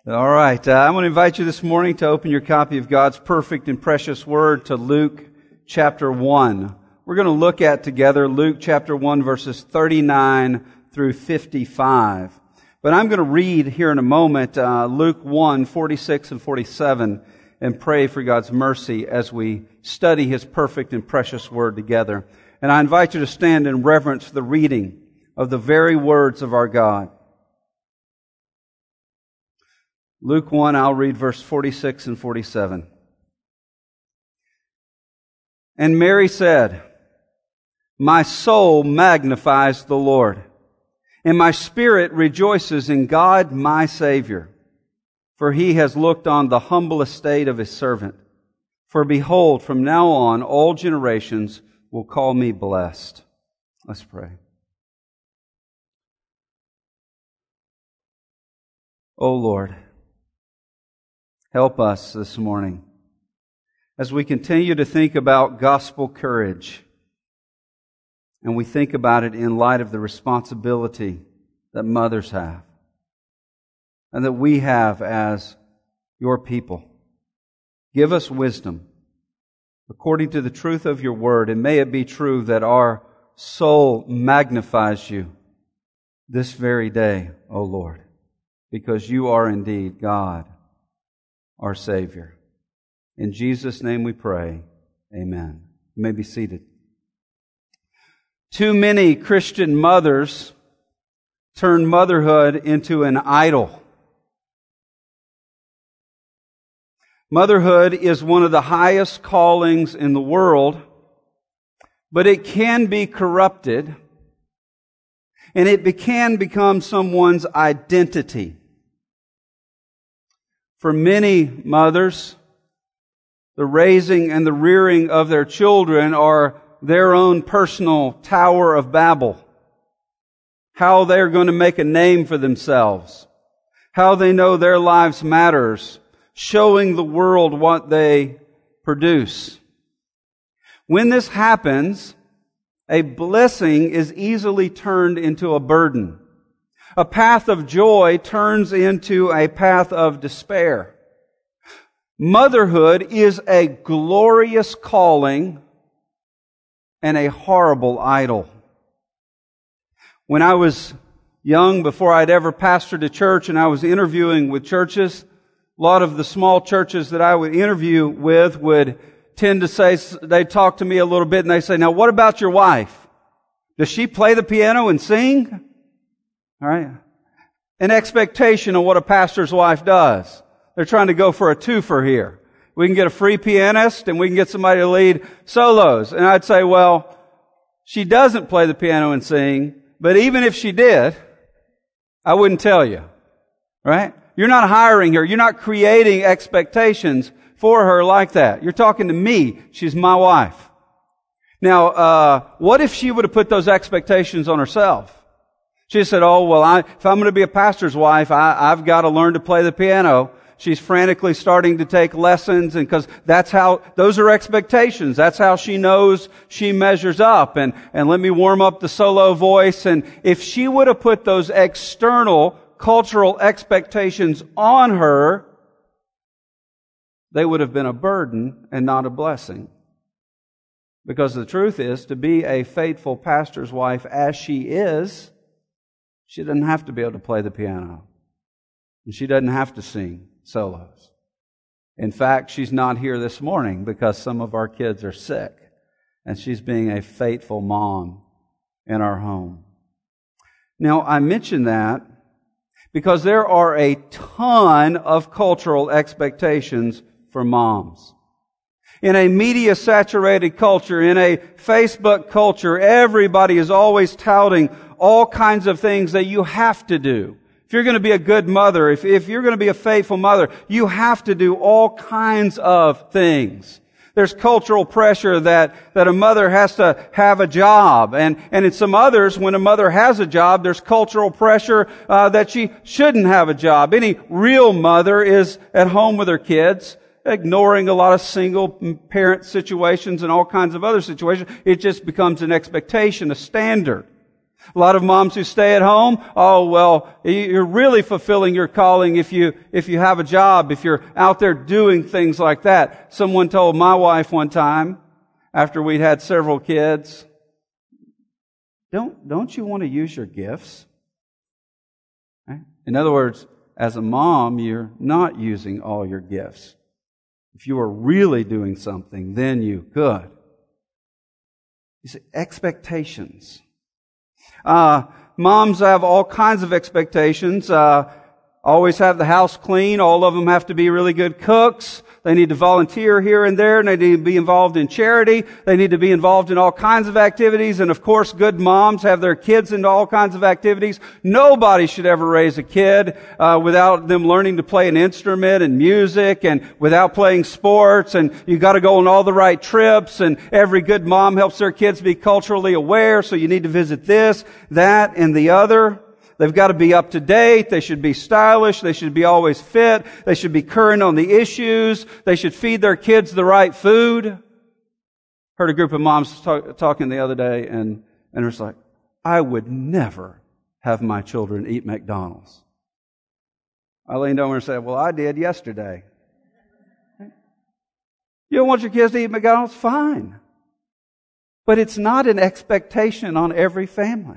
All right. I'm going to invite you this morning to open your copy of God's perfect and precious Word to Luke chapter 1. We're going to look at together Luke chapter 1 verses 39 through 55. But I'm going to read here in a moment Luke 1, 46 and 47 and pray for God's mercy as we study His perfect and precious Word together. And I invite you to stand in reverence for the reading of the very words of our God. Luke 1, I'll read verse 46 and 47. And Mary said, "My soul magnifies the Lord, and my spirit rejoices in God my Savior, for He has looked on the humble estate of His servant. For behold, from now on all generations will call me blessed." Let's pray. O Lord, help us this morning as we continue to think about gospel courage, and we think about it in light of the responsibility that mothers have and that we have as your people. Give us wisdom according to the truth of your word, and may it be true that our soul magnifies you this very day, O Lord, because you are indeed God, our Savior. In Jesus' name we pray. Amen. You may be seated. Too many Christian mothers turn motherhood into an idol. Motherhood is one of the highest callings in the world, but it can be corrupted, and it can become someone's identity. For many mothers, the raising and the rearing of their children are their own personal Tower of Babel. How they're going to make a name for themselves. How they know their lives matters. Showing the world what they produce. When this happens, a blessing is easily turned into a burden. A path of joy turns into a path of despair. Motherhood is a glorious calling and a horrible idol. When I was young, before I'd ever pastored a church and I was interviewing with churches, a lot of the small churches that I would interview with would tend to say, they'd talk to me a little bit and they say, "Now what about your wife? Does she play the piano and sing?" All right. An expectation of what a pastor's wife does. They're trying to go for a twofer here. We can get a free pianist and we can get somebody to lead solos. And I'd say, well, she doesn't play the piano and sing, but even if she did, I wouldn't tell you. Right? You're not hiring her. You're not creating expectations for her like that. You're talking to me. She's my wife. Now, what if she would have put those expectations on herself? She said, "Oh, well, if I'm going to be a pastor's wife, I've got to learn to play the piano." She's frantically starting to take lessons, and because those are expectations. That's how she knows she measures up. And let me warm up the solo voice. And if she would have put those external cultural expectations on her, they would have been a burden and not a blessing. Because the truth is, to be a faithful pastor's wife as she is, she doesn't have to be able to play the piano. And she doesn't have to sing solos. In fact, she's not here this morning because some of our kids are sick. And she's being a faithful mom in our home. Now, I mention that because there are a ton of cultural expectations for moms. In a media-saturated culture, in a Facebook culture, everybody is always touting all kinds of things that you have to do. If you're going to be a good mother, if you're going to be a faithful mother, you have to do all kinds of things. There's cultural pressure that a mother has to have a job. And in some others, when a mother has a job, there's cultural pressure that she shouldn't have a job. Any real mother is at home with her kids, ignoring a lot of single parent situations and all kinds of other situations. It just becomes an expectation, a standard. A lot of moms who stay at home, oh, well, you're really fulfilling your calling if you have a job, if you're out there doing things like that. Someone told my wife one time, after we'd had several kids, don't you want to use your gifts? Right? In other words, as a mom, you're not using all your gifts. If you were really doing something, then you could. You see, expectations. Moms have all kinds of expectations. Always have the house clean. All of them have to be really good cooks. They need to volunteer here and there, and they need to be involved in charity. They need to be involved in all kinds of activities. And of course, good moms have their kids into all kinds of activities. Nobody should ever raise a kid without them learning to play an instrument and music, and without playing sports. And you got to go on all the right trips. And every good mom helps their kids be culturally aware. So you need to visit this, that, and the other. They've got to be up to date. They should be stylish. They should be always fit. They should be current on the issues. They should feed their kids the right food. Heard a group of moms talking the other day, and it was like, I would never have my children eat McDonald's. I leaned over and said, well, I did yesterday. You don't want your kids to eat McDonald's? Fine. But it's not an expectation on every family.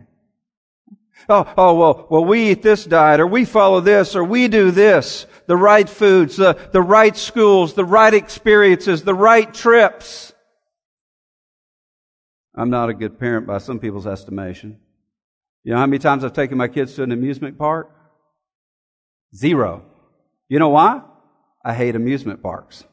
Well, we eat this diet, or we follow this, or we do this. The right foods, the right schools, the right experiences, the right trips. I'm not a good parent by some people's estimation. You know how many times I've taken my kids to an amusement park? 0. You know why? I hate amusement parks.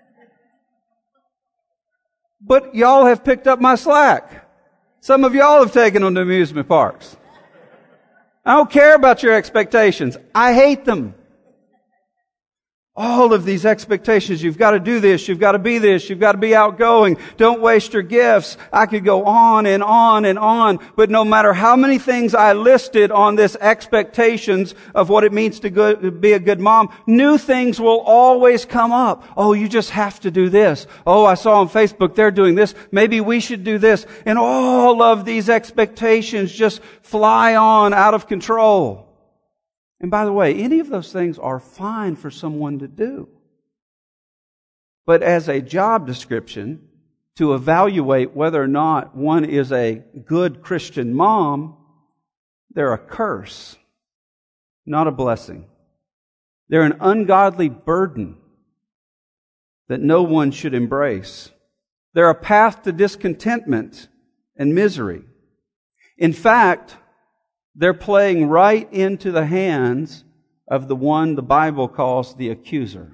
But y'all have picked up my slack. Some of y'all have taken them to amusement parks. I don't care about your expectations. I hate them. All of these expectations, you've got to do this, you've got to be this, you've got to be outgoing, don't waste your gifts. I could go on and on and on, but no matter how many things I listed on this expectations of what it means to be a good mom, new things will always come up. Oh, you just have to do this. Oh, I saw on Facebook they're doing this. Maybe we should do this. And all of these expectations just fly on out of control. And by the way, any of those things are fine for someone to do. But as a job description, to evaluate whether or not one is a good Christian mom, they're a curse, not a blessing. They're an ungodly burden that no one should embrace. They're a path to discontentment and misery. In fact, they're playing right into the hands of the one the Bible calls the accuser.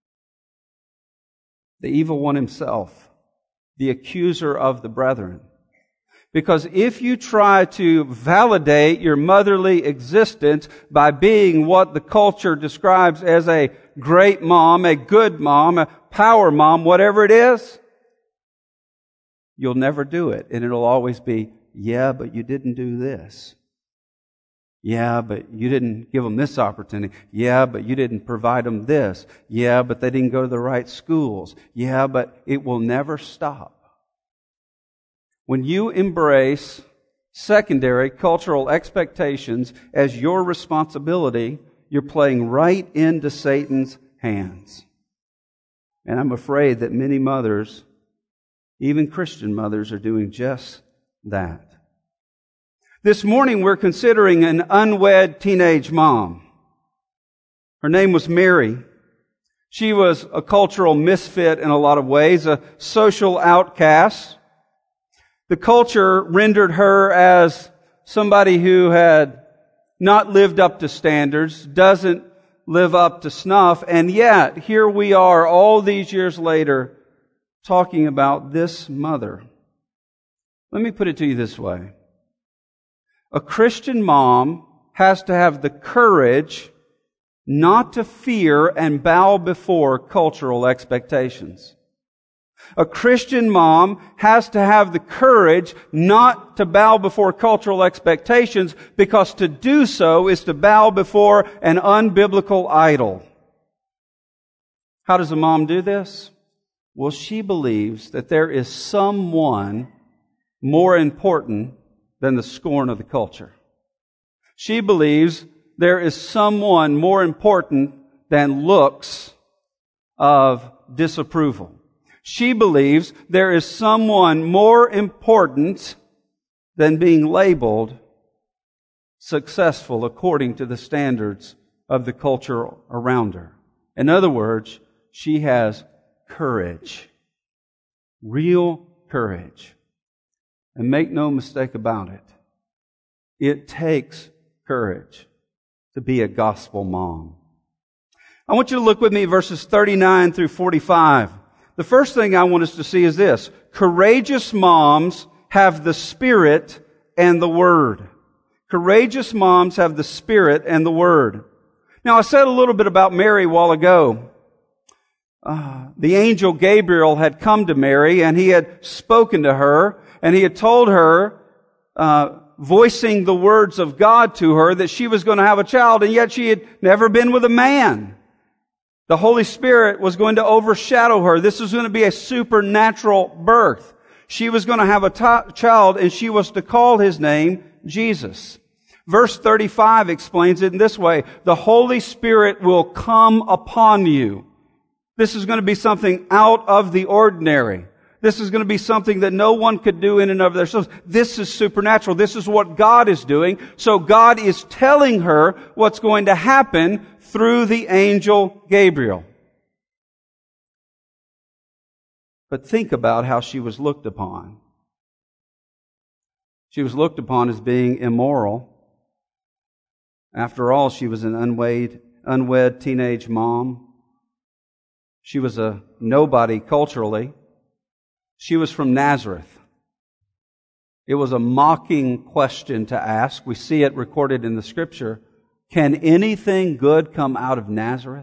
The evil one himself, the accuser of the brethren. Because if you try to validate your motherly existence by being what the culture describes as a great mom, a good mom, a power mom, whatever it is, you'll never do it. And it'll always be, yeah, but you didn't do this. Yeah, but you didn't give them this opportunity. Yeah, but you didn't provide them this. Yeah, but they didn't go to the right schools. Yeah, but it will never stop. When you embrace secondary cultural expectations as your responsibility, you're playing right into Satan's hands. And I'm afraid that many mothers, even Christian mothers, are doing just that. This morning we're considering an unwed teenage mom. Her name was Mary. She was a cultural misfit in a lot of ways, a social outcast. The culture rendered her as somebody who had not lived up to standards, doesn't live up to snuff, and yet here we are all these years later talking about this mother. Let me put it to you this way. A Christian mom has to have the courage not to fear and bow before cultural expectations. A Christian mom has to have the courage not to bow before cultural expectations, because to do so is to bow before an unbiblical idol. How does a mom do this? Well, she believes that there is someone more important than the scorn of the culture. She believes there is someone more important than looks of disapproval. She believes there is someone more important than being labeled successful according to the standards of the culture around her. In other words, she has courage. Real courage. And make no mistake about it, it takes courage to be a gospel mom. I want you to look with me at verses 39 through 45. The first thing I want us to see is this. Courageous moms have the Spirit and the Word. Courageous moms have the Spirit and the Word. Now, I said a little bit about Mary a while ago. The angel Gabriel had come to Mary, and he had spoken to her, and he had told her, voicing the words of God to her, that she was going to have a child, and yet she had never been with a man. The Holy Spirit was going to overshadow her. This was going to be a supernatural birth. She was going to have a child, and she was to call his name Jesus. Verse 35 explains it in this way. The Holy Spirit will come upon you. This is going to be something out of the ordinary. This is going to be something that no one could do in and of themselves. This is supernatural. This is what God is doing. So God is telling her what's going to happen through the angel Gabriel. But think about how she was looked upon. She was looked upon as being immoral. After all, she was an unwed teenage mom. She was a nobody culturally. She was from Nazareth. It was a mocking question to ask. We see it recorded in the Scripture. Can anything good come out of Nazareth?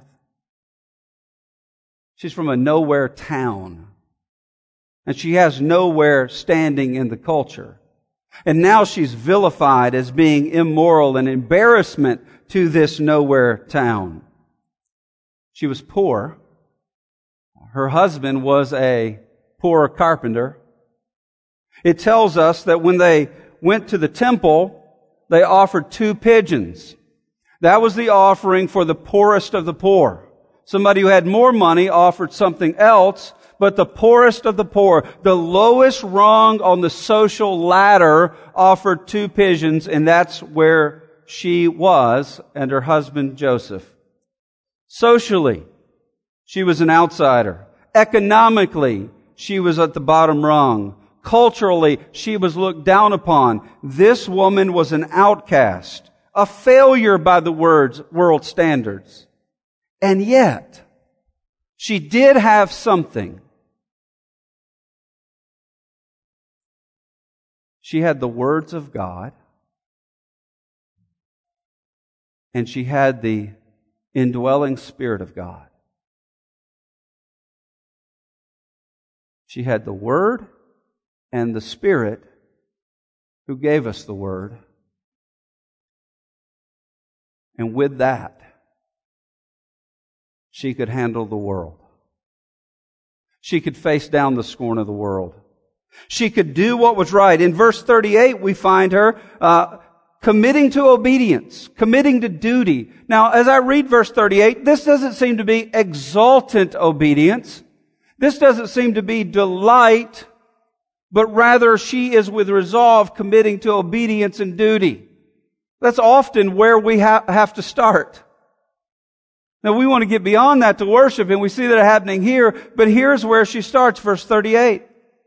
She's from a nowhere town. And she has nowhere standing in the culture. And now she's vilified as being immoral and embarrassment to this nowhere town. She was poor. Her husband was a poor carpenter. It tells us that when they went to the temple, they offered 2 pigeons. That was the offering for the poorest of the poor. Somebody who had more money offered something else, but the poorest of the poor, the lowest rung on the social ladder, offered 2 pigeons, and that's where she was and her husband Joseph. Socially, she was an outsider. Economically, she was at the bottom rung. Culturally, she was looked down upon. This woman was an outcast, a failure by the world standards. And yet, she did have something. She had the words of God, and she had the indwelling Spirit of God. She had the Word and the Spirit who gave us the Word. And with that, she could handle the world. She could face down the scorn of the world. She could do what was right. In verse 38, we find her committing to obedience, committing to duty. Now, as I read verse 38, this doesn't seem to be exultant obedience. This doesn't seem to be delight, but rather she is with resolve committing to obedience and duty. That's often where we have to start. Now, we want to get beyond that to worship, and we see that happening here, but here's where she starts, verse 38.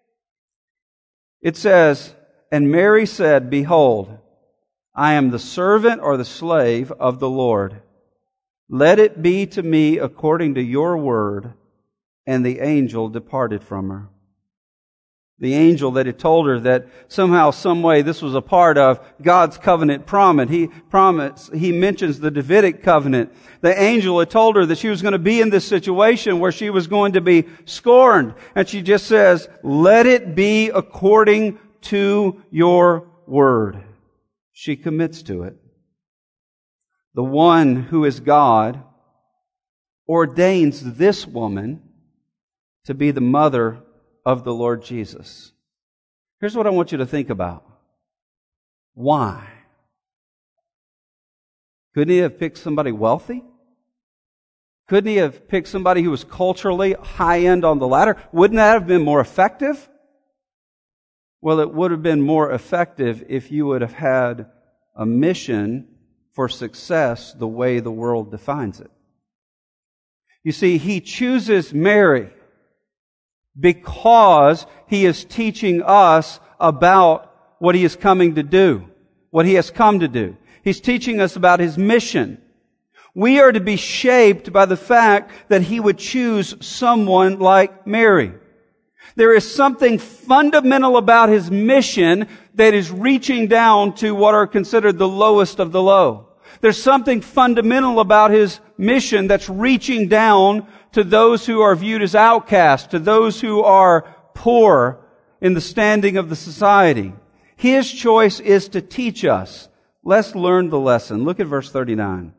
It says, "And Mary said, Behold, I am the servant or the slave of the Lord. Let it be to me according to your word. And the angel departed from her." The angel that had told her that somehow, some way, this was a part of God's covenant promise. He mentions the Davidic covenant. The angel had told her that she was going to be in this situation where she was going to be scorned. And she just says, "Let it be according to your word." She commits to it. The one who is God ordains this woman to be the mother of the Lord Jesus. Here's what I want you to think about. Why? Couldn't he have picked somebody wealthy? Couldn't he have picked somebody who was culturally high-end on the ladder? Wouldn't that have been more effective? Well, it would have been more effective if you would have had a mission for success the way the world defines it. You see, he chooses Mary because he is teaching us about what he is coming to do, what he has come to do. He's teaching us about his mission. We are to be shaped by the fact that he would choose someone like Mary. There is something fundamental about his mission that is reaching down to what are considered the lowest of the low. There's something fundamental about his mission that's reaching down to those who are viewed as outcasts, to those who are poor in the standing of the society. His choice is to teach us. Let's learn the lesson. Look at verse 39.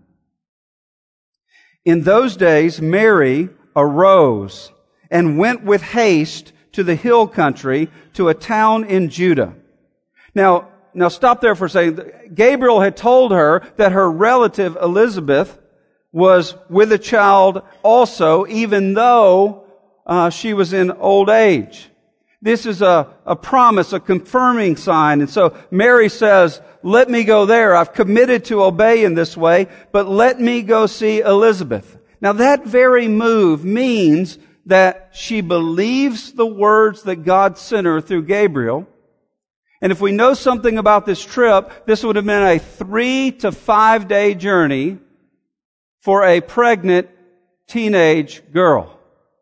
In those days, Mary arose and went with haste to the hill country, to a town in Judah. Now stop there for a second. Gabriel had told her that her relative Elizabeth was with a child also, even though she was in old age. This is a promise, a confirming sign. And so Mary says, let me go there. I've committed to obey in this way, but let me go see Elizabeth. Now that very move means that she believes the words that God sent her through Gabriel. And if we know something about this trip, this would have been a 3 to 5 day journey for a pregnant teenage girl.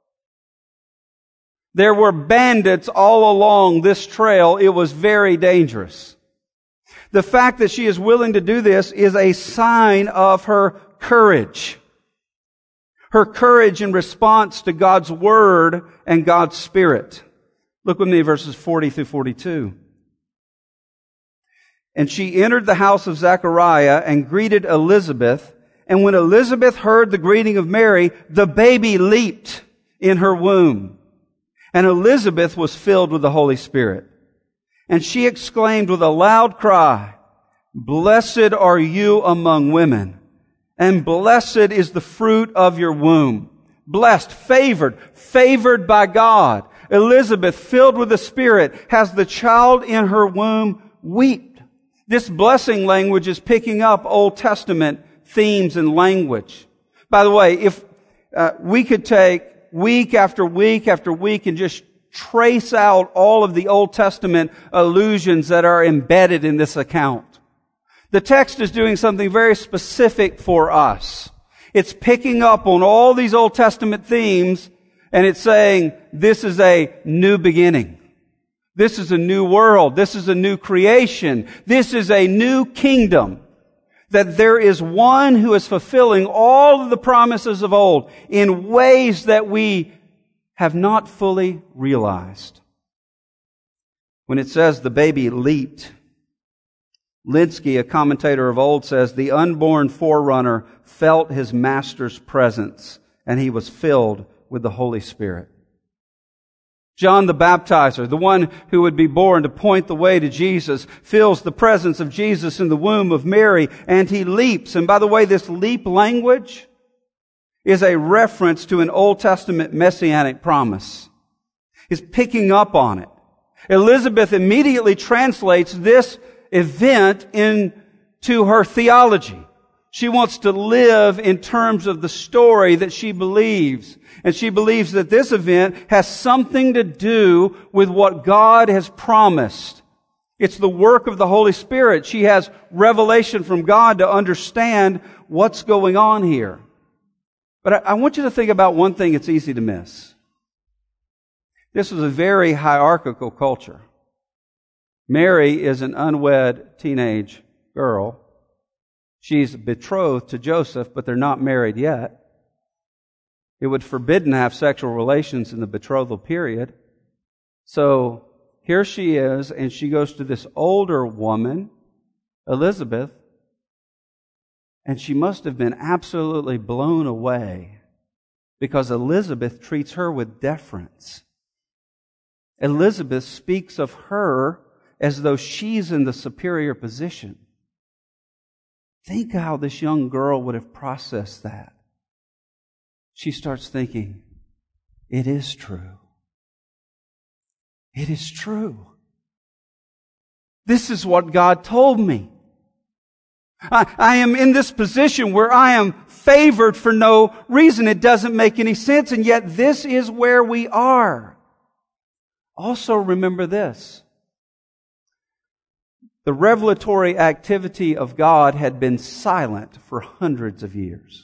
There were bandits all along this trail. It was very dangerous. The fact that she is willing to do this is a sign of her courage. Her courage in response to God's Word and God's Spirit. Look with me, verses 40 through 42. And she entered the house of Zechariah and greeted Elizabeth. And when Elizabeth heard the greeting of Mary, the baby leaped in her womb. And Elizabeth was filled with the Holy Spirit. And she exclaimed with a loud cry, "Blessed are you among women, and blessed is the fruit of your womb." Blessed, favored by God. Elizabeth, filled with the Spirit, has the child in her womb weep. This blessing language is picking up Old Testament themes and language. By the way, if we could take week after week after week and just trace out all of the Old Testament allusions that are embedded in this account. The text is doing something very specific for us. It's picking up on all these Old Testament themes, and it's saying, this is a new beginning. This is a new world. This is a new creation. This is a new kingdom. That there is one who is fulfilling all of the promises of old in ways that we have not fully realized. When it says the baby leaped, Linsky, a commentator of old, says the unborn forerunner felt his master's presence and he was filled with the Holy Spirit. John the Baptizer, the one who would be born to point the way to Jesus, feels the presence of Jesus in the womb of Mary, and he leaps. And by the way, this leap language is a reference to an Old Testament messianic promise. He's picking up on it. Elizabeth immediately translates this event into her theology. She wants to live in terms of the story that she believes. And she believes that this event has something to do with what God has promised. It's the work of the Holy Spirit. She has revelation from God to understand what's going on here. But I want you to think about one thing it's easy to miss. This was a very hierarchical culture. Mary is an unwed teenage girl. She's betrothed to Joseph, but they're not married yet. It would forbidden to have sexual relations in the betrothal period. So here she is, and she goes to this older woman, Elizabeth, and she must have been absolutely blown away because Elizabeth treats her with deference. Elizabeth speaks of her as though she's in the superior position. Think how this young girl would have processed that. She starts thinking, it is true. It is true. This is what God told me. I am in this position where I am favored for no reason. It doesn't make any sense, and yet this is where we are. Also remember this. The revelatory activity of God had been silent for hundreds of years.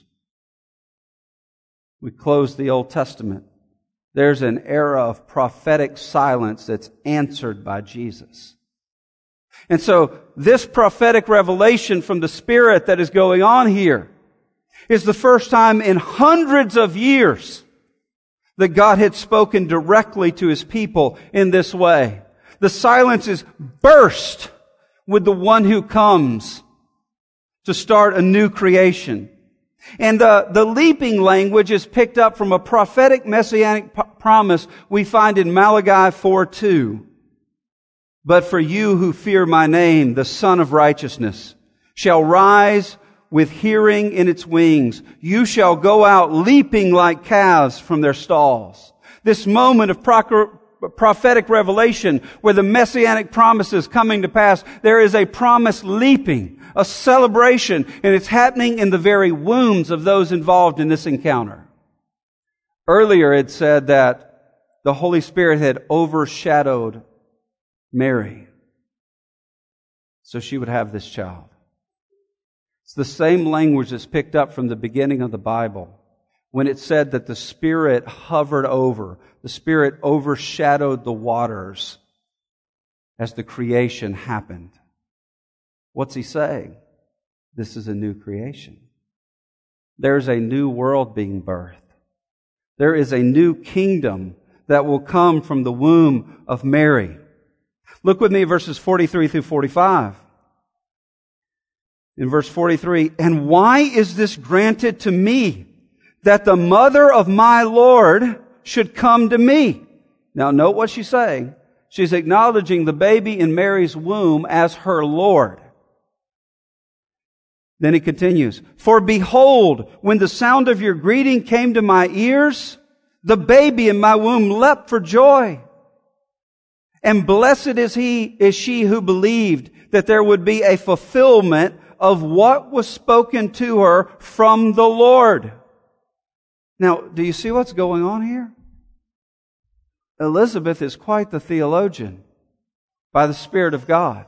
We close the Old Testament. There's an era of prophetic silence that's answered by Jesus. And so this prophetic revelation from the Spirit that is going on here is the first time in hundreds of years that God had spoken directly to His people in this way. The silence is burst with the one who comes to start a new creation. And the leaping language is picked up from a prophetic messianic promise we find in Malachi 4:2. But for you who fear my name, the Son of Righteousness shall rise with hearing in its wings. You shall go out leaping like calves from their stalls. This moment of prophetic revelation where the messianic promise is coming to pass, there is a promise leaping, a celebration, and it's happening in the very wombs of those involved in this encounter. Earlier it said that the Holy Spirit had overshadowed Mary, so she would have this child. It's the same language that's picked up from the beginning of the Bible when it said that the Spirit hovered over, the Spirit overshadowed the waters as the creation happened. What's He saying? This is a new creation. There's a new world being birthed. There is a new kingdom that will come from the womb of Mary. Look with me at verses 43 through 45. In verse 43, and why is this granted to me, that the mother of my Lord should come to me? Now note what she's saying. She's acknowledging the baby in Mary's womb as her Lord. Then he continues, for behold, when the sound of your greeting came to my ears, the baby in my womb leapt for joy. And blessed is she who believed that there would be a fulfillment of what was spoken to her from the Lord. Now, do you see what's going on here? Elizabeth is quite the theologian by the Spirit of God.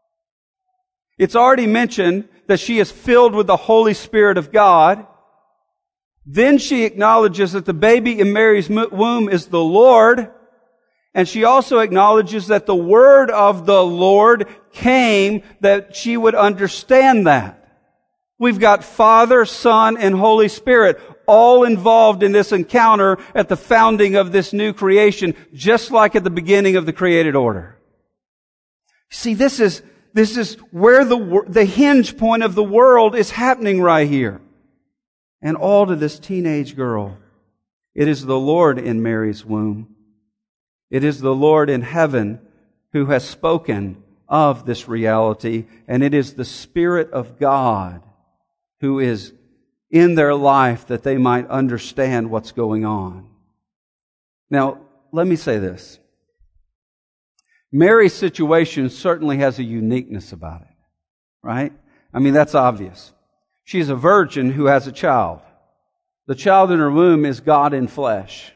It's already mentioned that she is filled with the Holy Spirit of God. Then she acknowledges that the baby in Mary's womb is the Lord. And she also acknowledges that the word of the Lord came, that she would understand that. We've got Father, Son, and Holy Spirit all involved in this encounter at the founding of this new creation, just like at the beginning of the created order. See, this is where the hinge point of the world is happening right here. And all to this teenage girl. It is the Lord in Mary's womb. It is the Lord in heaven who has spoken of this reality, and it is the Spirit of God who is in their life that they might understand what's going on. Now, let me say this. Mary's situation certainly has a uniqueness about it, right? I mean, that's obvious. She's a virgin who has a child. The child in her womb is God in flesh.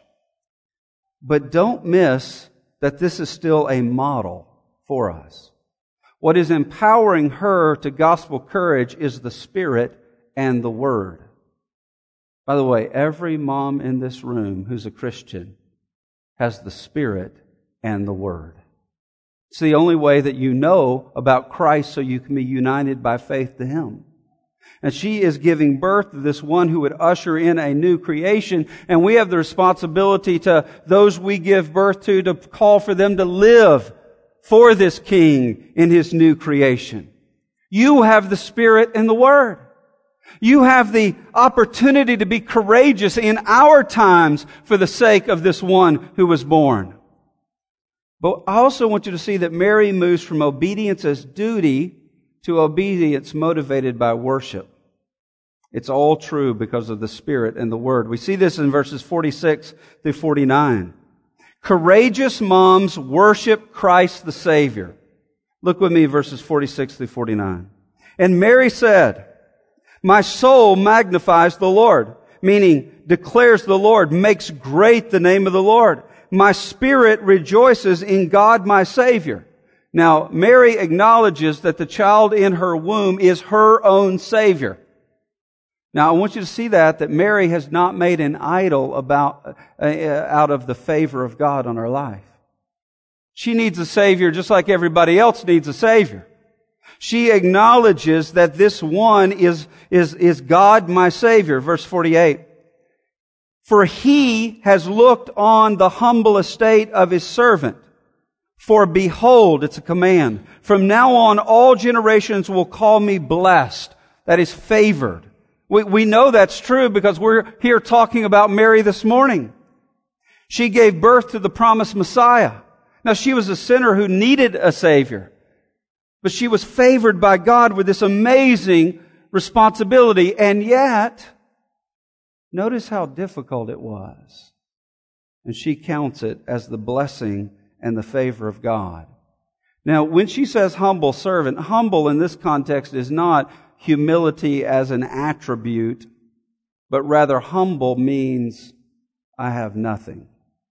But don't miss that this is still a model for us. What is empowering her to gospel courage is the Spirit and the Word. By the way, every mom in this room who's a Christian has the Spirit and the Word. It's the only way that you know about Christ so you can be united by faith to Him. And she is giving birth to this one who would usher in a new creation. And we have the responsibility to those we give birth to call for them to live for this King in His new creation. You have the Spirit and the Word. You have the opportunity to be courageous in our times for the sake of this one who was born. But I also want you to see that Mary moves from obedience as duty to obedience motivated by worship. It's all true because of the Spirit and the Word. We see this in verses 46 through 49. Courageous moms worship Christ the Savior. Look with me, verses 46 through 49. And Mary said, "My soul magnifies the Lord," meaning declares the Lord, makes great the name of the Lord. "My spirit rejoices in God my Savior." Now, Mary acknowledges that the child in her womb is her own Savior. Now, I want you to see that Mary has not made an idol out of the favor of God on her life. She needs a Savior just like everybody else needs a Savior. She acknowledges that this one is God my Savior. Verse 48. "For He has looked on the humble estate of His servant. For behold," it's a command, "from now on all generations will call me blessed," that is favored. We know that's true because we're here talking about Mary this morning. She gave birth to the promised Messiah. Now, she was a sinner who needed a Savior. But she was favored by God with this amazing responsibility. And yet, notice how difficult it was. And she counts it as the blessing and the favor of God. Now, when she says humble servant, humble in this context is not humility as an attribute, but rather humble means I have nothing.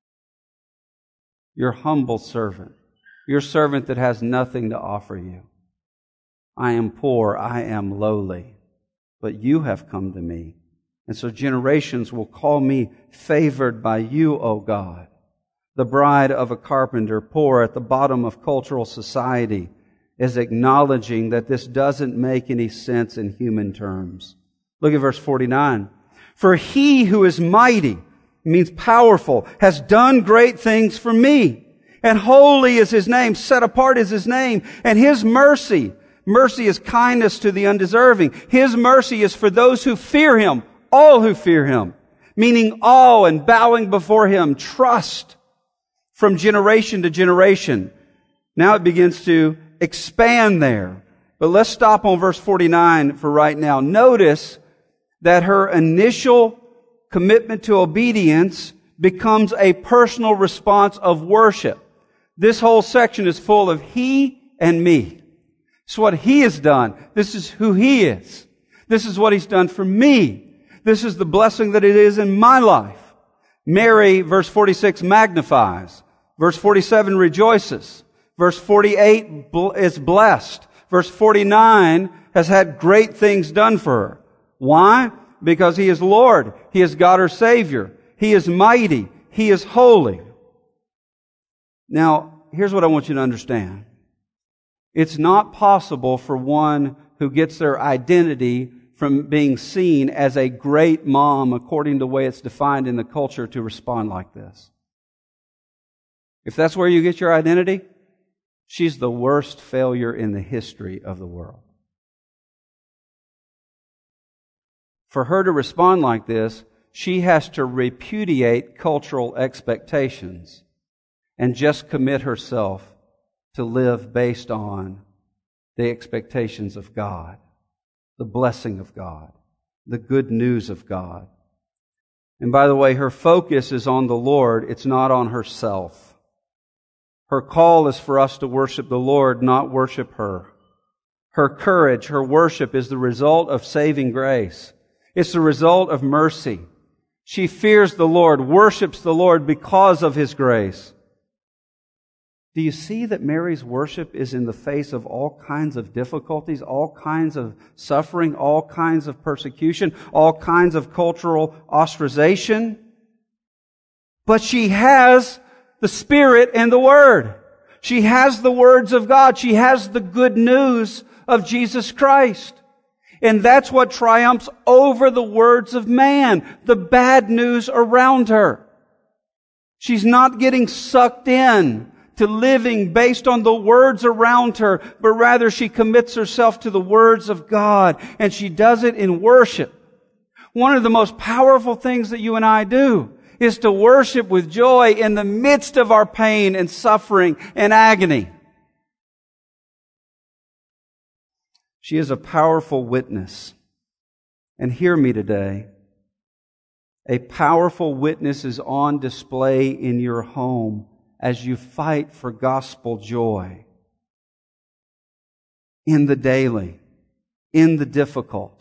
Your humble servant. Your servant that has nothing to offer you. I am poor, I am lowly, but you have come to me. And so generations will call me favored by you, O God. The bride of a carpenter, poor at the bottom of cultural society, is acknowledging that this doesn't make any sense in human terms. Look at verse 49. "For He who is mighty," means powerful, "has done great things for me. And holy is His name, set apart is His name. And His mercy is kindness to the undeserving. His mercy is for those who fear Him, all who fear Him." Meaning awe and bowing before Him, trust from generation to generation. Now it begins to expand there. But let's stop on verse 49 for right now. Notice that her initial commitment to obedience becomes a personal response of worship. This whole section is full of He and me. It's what He has done. This is who He is. This is what He's done for me. This is the blessing that it is in my life. Mary, verse 46, magnifies. Verse 47 rejoices. Verse 48 is blessed. Verse 49 has had great things done for her. Why? Because He is Lord. He is God her Savior. He is mighty. He is holy. Now, here's what I want you to understand. It's not possible for one who gets their identity from being seen as a great mom, according to the way it's defined in the culture, to respond like this. If that's where you get your identity, she's the worst failure in the history of the world. For her to respond like this, she has to repudiate cultural expectations and just commit herself to live based on the expectations of God, the blessing of God, the good news of God. And by the way, her focus is on the Lord. It's not on herself. Her call is for us to worship the Lord, not worship her. Her courage, her worship is the result of saving grace. It's the result of mercy. She fears the Lord, worships the Lord because of His grace. Do you see that Mary's worship is in the face of all kinds of difficulties, all kinds of suffering, all kinds of persecution, all kinds of cultural ostracization? But she has the Spirit and the Word. She has the words of God. She has the good news of Jesus Christ. And that's what triumphs over the words of man, the bad news around her. She's not getting sucked in to living based on the words around her, but rather she commits herself to the words of God, and she does it in worship. One of the most powerful things that you and I do is to worship with joy in the midst of our pain and suffering and agony. She is a powerful witness. And hear me today. A powerful witness is on display in your home as you fight for gospel joy. In the daily, in the difficult.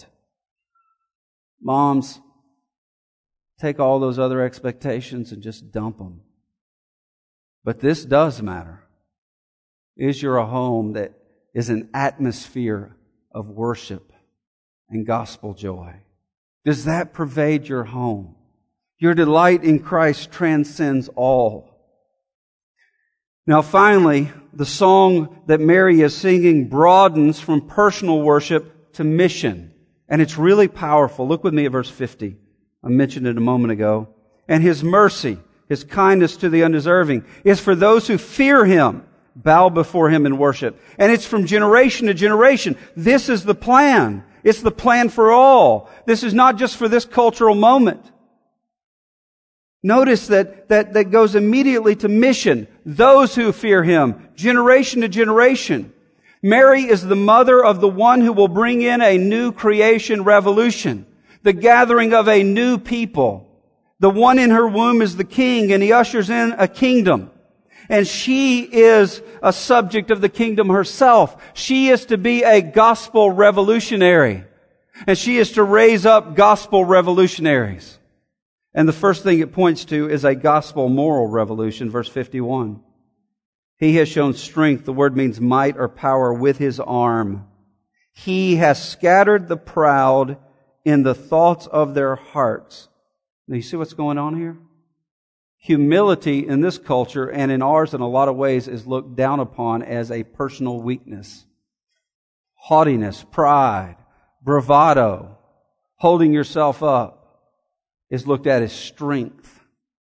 Moms, take all those other expectations and just dump them. But this does matter. Is your a home that is an atmosphere of worship and gospel joy? Does that pervade your home? Your delight in Christ transcends all. Now finally, the song that Mary is singing broadens from personal worship to mission. And it's really powerful. Look with me at verse 50. I mentioned it a moment ago. And His mercy, His kindness to the undeserving, is for those who fear Him, bow before Him in worship. And it's from generation to generation. This is the plan. It's the plan for all. This is not just for this cultural moment. Notice that goes immediately to mission. Those who fear Him, generation to generation. Mary is the mother of the one who will bring in a new creation revolution, the gathering of a new people. The one in her womb is the king, and He ushers in a kingdom. And she is a subject of the kingdom herself. She is to be a gospel revolutionary. And she is to raise up gospel revolutionaries. And the first thing it points to is a gospel moral revolution, verse 51. He has shown strength, the word means might or power, with His arm. He has scattered the proud in the thoughts of their hearts. Now you see what's going on here? Humility in this culture and in ours in a lot of ways is looked down upon as a personal weakness. Haughtiness, pride, bravado, holding yourself up is looked at as strength.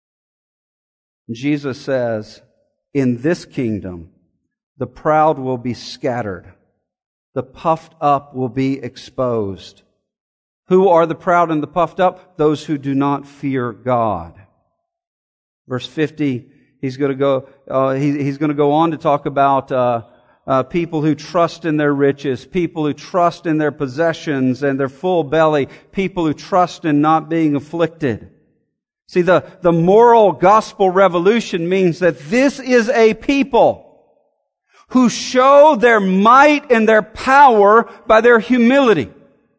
Jesus says, in this kingdom, the proud will be scattered. The puffed up will be exposed. Who are the proud and the puffed up? Those who do not fear God. Verse 50, he's going to go on to talk about people who trust in their riches, people who trust in their possessions and their full belly, people who trust in not being afflicted. See, the moral gospel revolution means that this is a people who show their might and their power by their humility.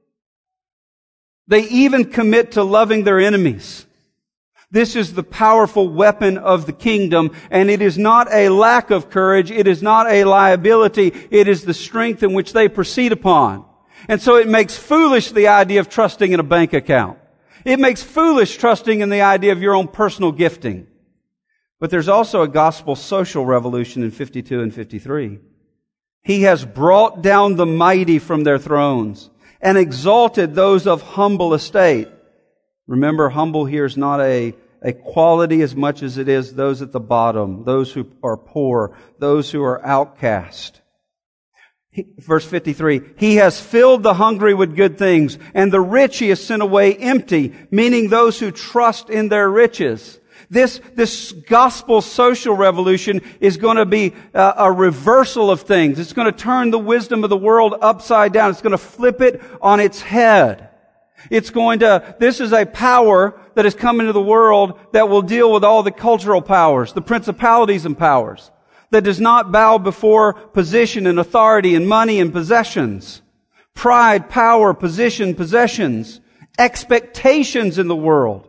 They even commit to loving their enemies. This is the powerful weapon of the kingdom, and it is not a lack of courage, it is not a liability, it is the strength in which they proceed upon. And so it makes foolish the idea of trusting in a bank account. It makes foolish trusting in the idea of your own personal gifting. But there's also a gospel social revolution in 52 and 53. He has brought down the mighty from their thrones and exalted those of humble estate. Remember, humble here is not a quality as much as it is those at the bottom, those who are poor, those who are outcast. Verse 53, He has filled the hungry with good things, and the rich He has sent away empty, meaning those who trust in their riches. This gospel social revolution is going to be a reversal of things. It's going to turn the wisdom of the world upside down. It's going to flip it on its head. This is a power that has come into the world that will deal with all the cultural powers, the principalities and powers, that does not bow before position and authority and money and possessions. Pride, power, position, possessions, expectations in the world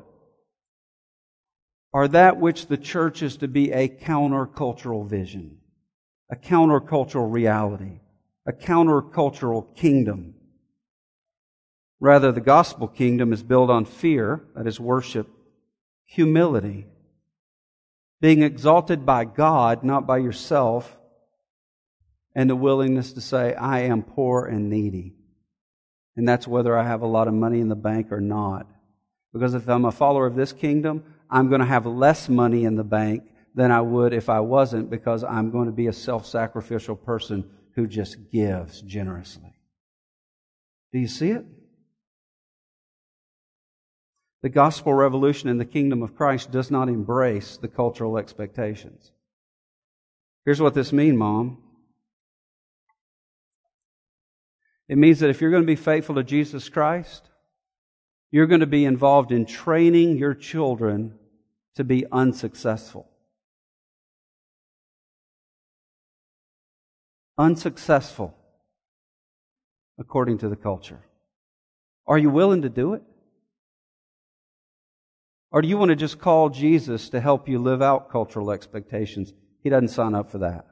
are that which the church is to be a countercultural vision, a countercultural reality, a countercultural kingdom. Rather, the gospel kingdom is built on fear, that is worship, humility, being exalted by God, not by yourself, and the willingness to say, I am poor and needy. And that's whether I have a lot of money in the bank or not. Because if I'm a follower of this kingdom, I'm going to have less money in the bank than I would if I wasn't, because I'm going to be a self-sacrificial person who just gives generously. Do you see it? The gospel revolution in the kingdom of Christ does not embrace the cultural expectations. Here's what this means, Mom. It means that if you're going to be faithful to Jesus Christ, you're going to be involved in training your children to be unsuccessful. Unsuccessful according to the culture. Are you willing to do it? Or do you want to just call Jesus to help you live out cultural expectations? He doesn't sign up for that.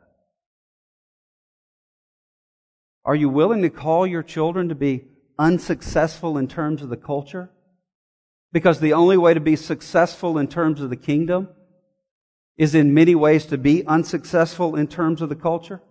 Are you willing to call your children to be unsuccessful in terms of the culture? Because the only way to be successful in terms of the kingdom is in many ways to be unsuccessful in terms of the culture.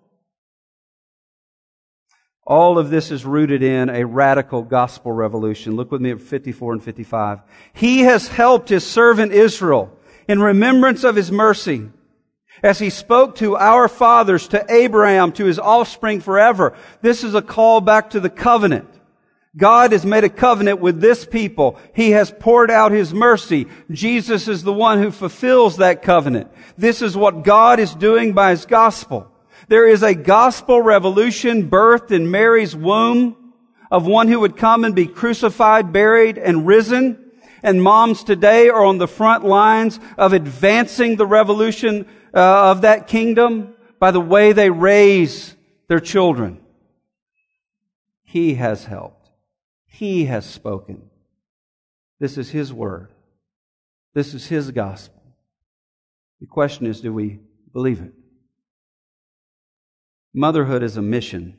All of this is rooted in a radical gospel revolution. Look with me at 54 and 55. He has helped His servant Israel in remembrance of His mercy, as He spoke to our fathers, to Abraham, to his offspring forever. This is a call back to the covenant. God has made a covenant with this people. He has poured out His mercy. Jesus is the one who fulfills that covenant. This is what God is doing by His gospel. There is a gospel revolution birthed in Mary's womb of one who would come and be crucified, buried, and risen. And moms today are on the front lines of advancing the revolution of that kingdom by the way they raise their children. He has helped. He has spoken. This is His word. This is His gospel. The question is, do we believe it? Motherhood is a mission.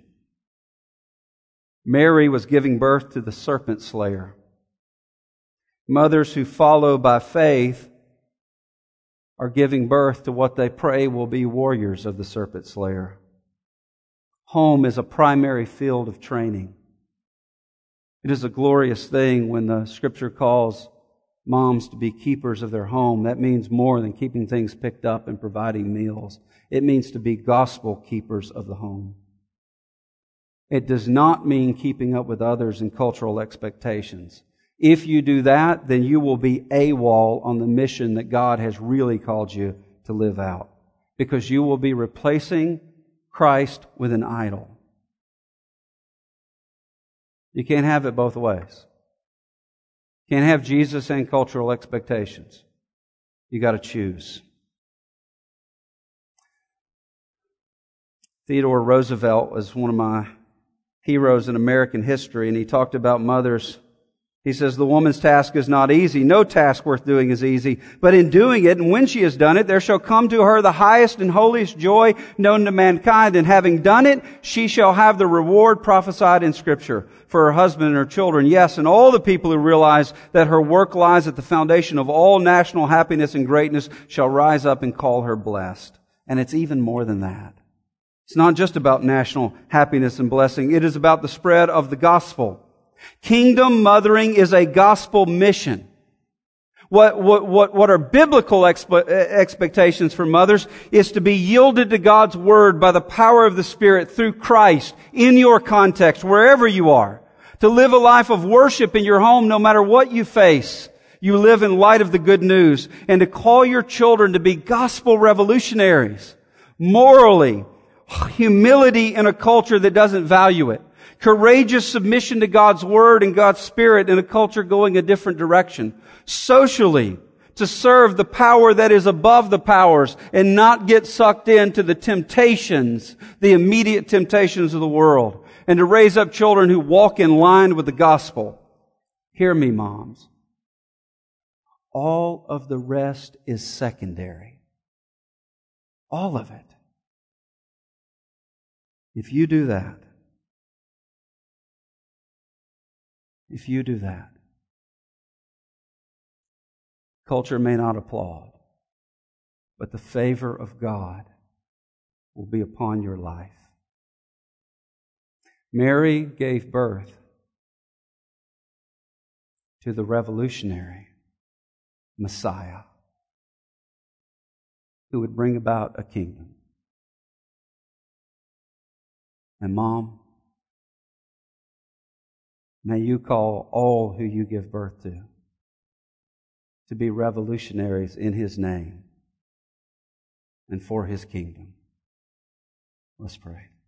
Mary was giving birth to the serpent slayer. Mothers who follow by faith are giving birth to what they pray will be warriors of the serpent slayer. Home is a primary field of training. It is a glorious thing when the Scripture calls moms to be keepers of their home. That means more than keeping things picked up and providing meals. It means to be gospel keepers of the home. It does not mean keeping up with others and cultural expectations. If you do that, then you will be AWOL on the mission that God has really called you to live out. Because you will be replacing Christ with an idol. You can't have it both ways. Can't have Jesus and cultural expectations. You got to choose. Theodore Roosevelt was one of my heroes in American history, and he talked about mothers. He says, the woman's task is not easy. No task worth doing is easy. But in doing it, and when she has done it, there shall come to her the highest and holiest joy known to mankind. And having done it, she shall have the reward prophesied in Scripture for her husband and her children. Yes, and all the people who realize that her work lies at the foundation of all national happiness and greatness shall rise up and call her blessed. And it's even more than that. It's not just about national happiness and blessing. It is about the spread of the gospel. Kingdom mothering is a gospel mission. What are biblical expectations for mothers is to be yielded to God's Word by the power of the Spirit through Christ in your context, wherever you are. To live a life of worship in your home no matter what you face. You live in light of the good news. And to call your children to be gospel revolutionaries. Morally, humility in a culture that doesn't value it. Courageous submission to God's Word and God's Spirit in a culture going a different direction. Socially, to serve the power that is above the powers and not get sucked into the temptations, the immediate temptations of the world. And to raise up children who walk in line with the gospel. Hear me, moms. All of the rest is secondary. All of it. If you do that, culture may not applaud, but the favor of God will be upon your life. Mary gave birth to the revolutionary Messiah who would bring about a kingdom. And Mom, may you call all who you give birth to to be revolutionaries in His name and for His kingdom. Let's pray.